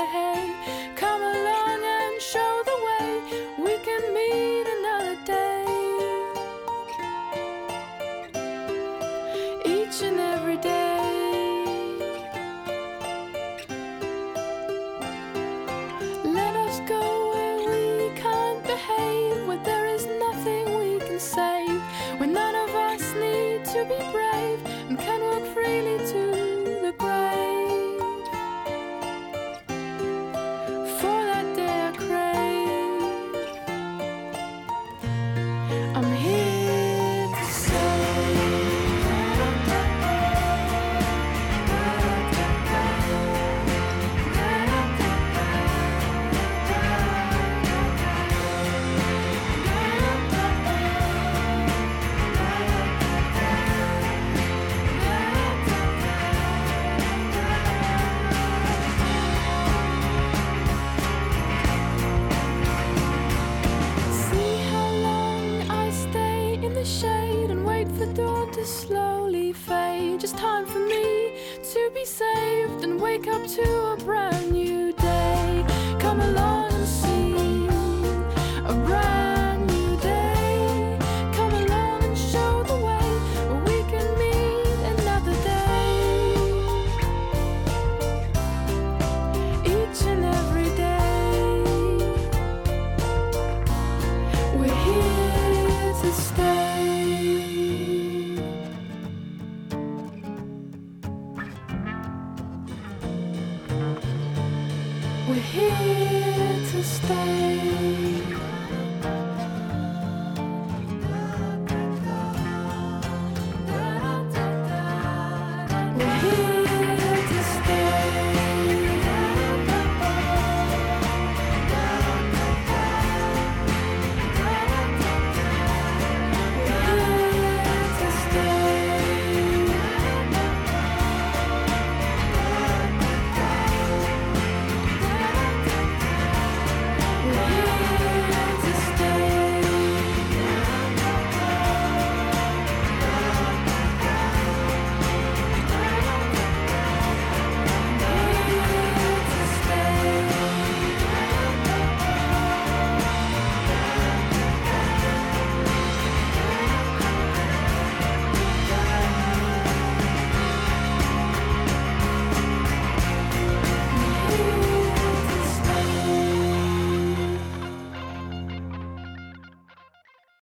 hay. Come along and show the way. We can meet another day. Each and every day. Let us go where we can't behave, where there is nothing we can save, where none of us need to be brave and can walk freely to the grave. For that day I crave. I'm here to say shade and wait for dawn to slowly fade. Just time for me to be saved and wake up to a brand new day. Come along and see a brand new day. Come along and show the way where we can meet another day. Each and every day. We're here to stay. We're here to stay.